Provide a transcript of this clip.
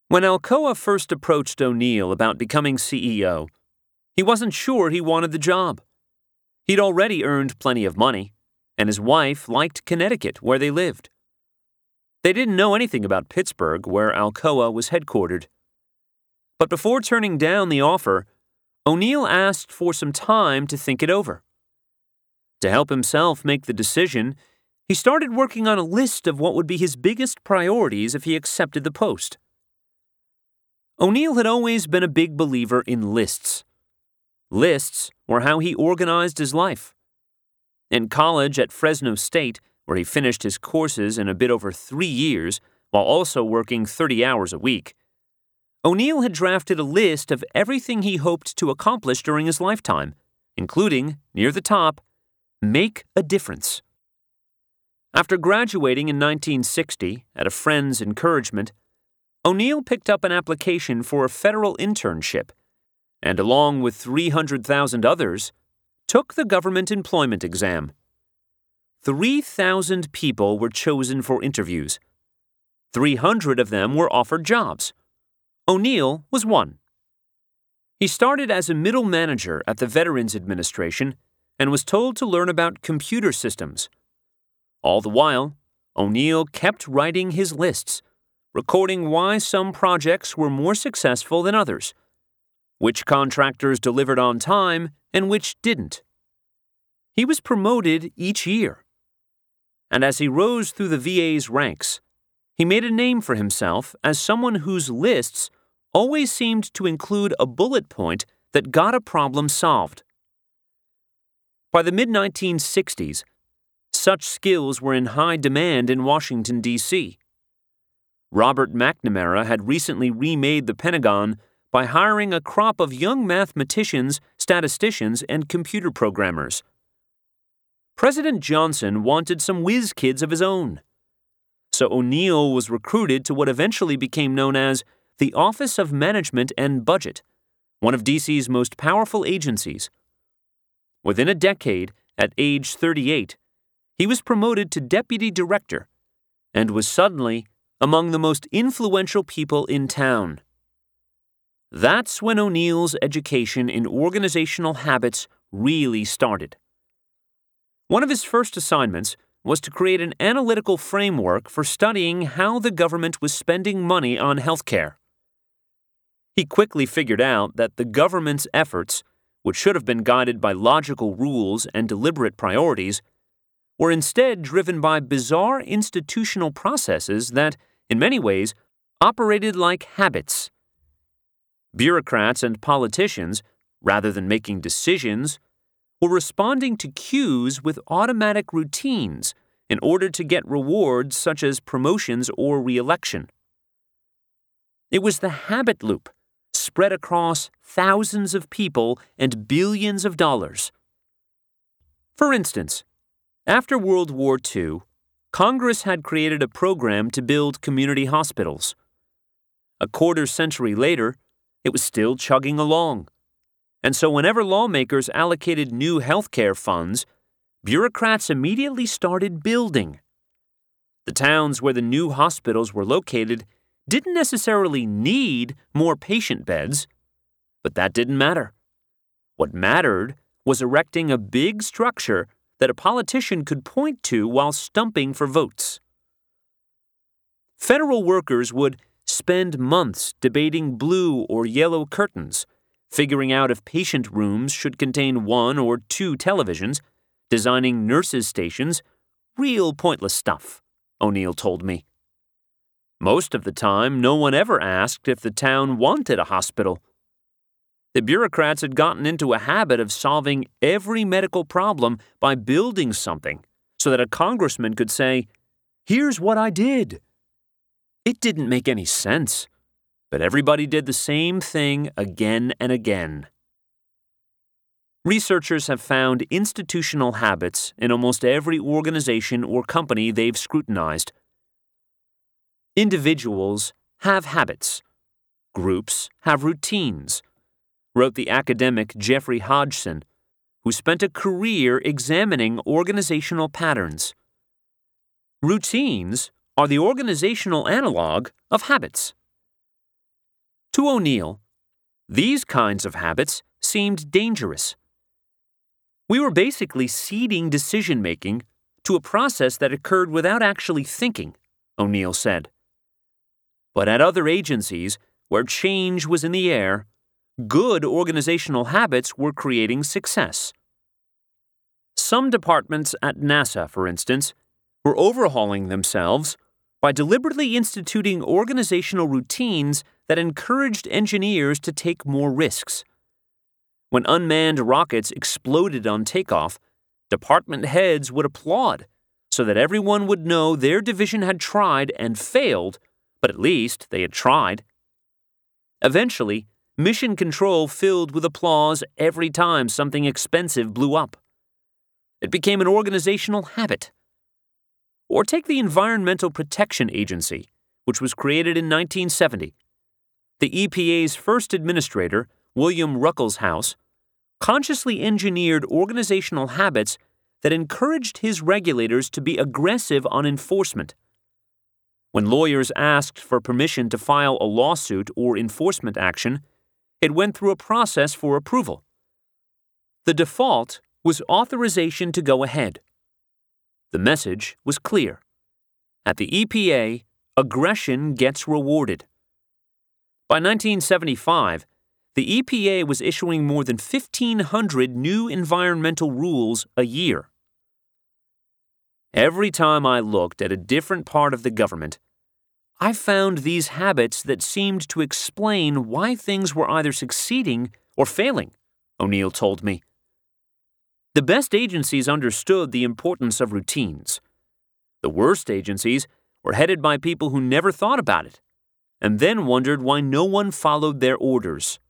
When Alcoa first approached O'Neill about becoming CEO, he wasn't sure he wanted the job. He'd already earned plenty of money, and his wife liked Connecticut, where they lived. They didn't know anything about Pittsburgh, where Alcoa was headquartered. But before turning down the offer, O'Neill asked for some time to think it over. To help himself make the decision, he started working on a list of what would be his biggest priorities if he accepted the post. O'Neill had always been a big believer in lists. Lists were how he organized his life. In college at Fresno State, where he finished his courses in a bit over 3 years while also working 30 hours a week, O'Neill had drafted a list of everything he hoped to accomplish during his lifetime, including, near the top, make a difference. After graduating in 1960 at a friend's encouragement, O'Neill picked up an application for a federal internship and, along with 300,000 others, took the government employment exam. 3,000 people were chosen for interviews. 300 of them were offered jobs. O'Neill was one. He started as a middle manager at the Veterans Administration and was told to learn about computer systems. All the while, O'Neill kept writing his lists, recording why some projects were more successful than others, which contractors delivered on time and which didn't. He was promoted each year. And as he rose through the VA's ranks, he made a name for himself as someone whose lists always seemed to include a bullet point that got a problem solved. By the mid-1960s, such skills were in high demand in Washington, D.C. Robert McNamara had recently remade the Pentagon by hiring a crop of young mathematicians, statisticians, and computer programmers. President Johnson wanted some whiz kids of his own. So O'Neill was recruited to what eventually became known as the Office of Management and Budget, one of D.C.'s most powerful agencies. Within a decade, at age 38, he was promoted to deputy director and was suddenly among the most influential people in town. That's when O'Neill's education in organizational habits really started. One of his first assignments was to create an analytical framework for studying how the government was spending money on healthcare. He quickly figured out that the government's efforts, which should have been guided by logical rules and deliberate priorities, were instead driven by bizarre institutional processes that, in many ways, operated like habits. Bureaucrats and politicians, rather than making decisions, were responding to cues with automatic routines in order to get rewards such as promotions or re-election. It was the habit loop, spread across thousands of people and billions of dollars. For instance, after World War II, Congress had created a program to build community hospitals. A quarter-century later, it was still chugging along. And so whenever lawmakers allocated new healthcare funds, bureaucrats immediately started building. The towns where the new hospitals were located didn't necessarily need more patient beds, but that didn't matter. What mattered was erecting a big structure that a politician could point to while stumping for votes. Federal workers would spend months debating blue or yellow curtains, figuring out if patient rooms should contain 1 or 2 televisions, designing nurses' stations, real pointless stuff, O'Neill told me. Most of the time, no one ever asked if the town wanted a hospital. The bureaucrats had gotten into a habit of solving every medical problem by building something so that a congressman could say, "Here's what I did." It didn't make any sense, but everybody did the same thing again and again. Researchers have found institutional habits in almost every organization or company they've scrutinized. Individuals have habits. Groups have routines, wrote the academic Jeffrey Hodgson, who spent a career examining organizational patterns. Routines are the organizational analog of habits. To O'Neill, these kinds of habits seemed dangerous. We were basically ceding decision-making to a process that occurred without actually thinking, O'Neill said. But at other agencies, where change was in the air, good organizational habits were creating success. Some departments at NASA, for instance, were overhauling themselves by deliberately instituting organizational routines that encouraged engineers to take more risks. When unmanned rockets exploded on takeoff, department heads would applaud so that everyone would know their division had tried and failed, but at least they had tried. Eventually, mission control filled with applause every time something expensive blew up. It became an organizational habit. Or take the Environmental Protection Agency, which was created in 1970. The EPA's first administrator, William Ruckelshaus, consciously engineered organizational habits that encouraged his regulators to be aggressive on enforcement. When lawyers asked for permission to file a lawsuit or enforcement action, it went through a process for approval. The default was authorization to go ahead. The message was clear. At the EPA, aggression gets rewarded. By 1975, the EPA was issuing more than 1,500 new environmental rules a year. Every time I looked at a different part of the government, I found these habits that seemed to explain why things were either succeeding or failing, O'Neill told me. The best agencies understood the importance of routines. The worst agencies were headed by people who never thought about it, and then wondered why no one followed their orders.